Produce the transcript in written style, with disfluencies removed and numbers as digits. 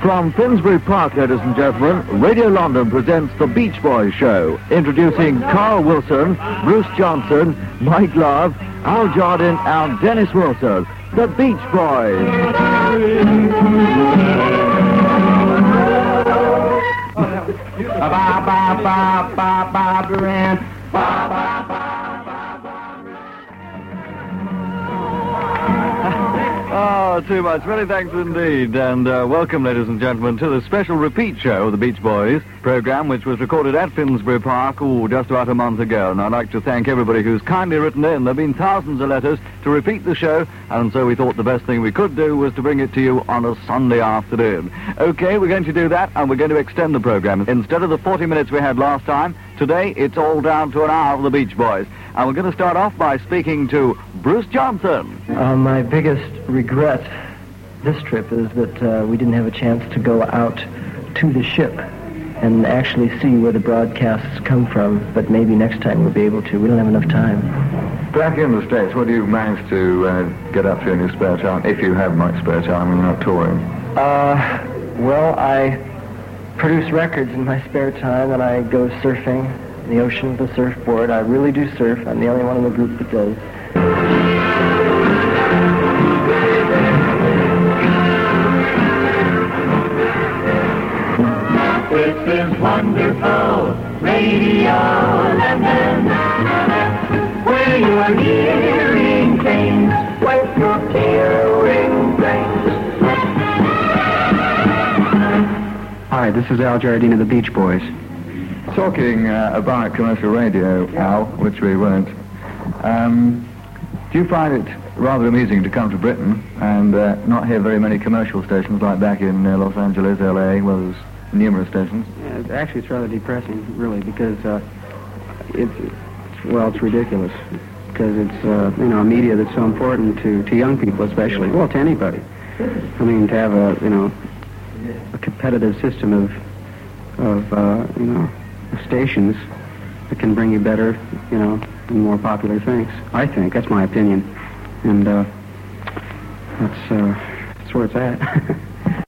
From Finsbury Park, ladies and gentlemen, Radio London presents The Beach Boys Show, introducing Carl Wilson, Bruce Johnson, Mike Love, Al Jardine and Dennis Wilson. The Beach Boys. Oh, too much. Many thanks indeed. And welcome, ladies and gentlemen, to the special repeat show of the Beach Boys program, which was recorded at Finsbury Park, just about a month ago. And I'd like to thank everybody who's kindly written in. There have been thousands of letters to repeat the show, and so we thought the best thing we could do was to bring it to you on a Sunday afternoon. Okay, we're going to do that, and we're going to extend the program. Instead of the 40 minutes we had last time, today it's all down to an hour of the Beach Boys. And we're going to start off by speaking to Bruce Johnson. My biggest regret this trip is that we didn't have a chance to go out to the ship and actually see where the broadcasts come from, but maybe next time we'll be able to. We don't have enough time. Back in the States, what do you manage to get up to in your spare time, if you have much spare time when you're not touring? Well, I produce records in my spare time, and I go surfing in the ocean with a surfboard. I really do surf. I'm the only one in the group that does. This is wonderful Radio London, where you are hearing things with your hearing things. Hi, this is Al Jardine of the Beach Boys. Talking about commercial radio, Al, which we weren't, do you find it rather amusing to come to Britain and not hear very many commercial stations like back in Los Angeles, LA, where there's numerous stations? Yeah, actually, it's rather depressing, really, because it's ridiculous. Because it's, a media that's so important to young people, especially. Well, to anybody. I mean, to have a competitive system of stations that can bring you better, and more popular things. I think. That's my opinion. And that's where it's at.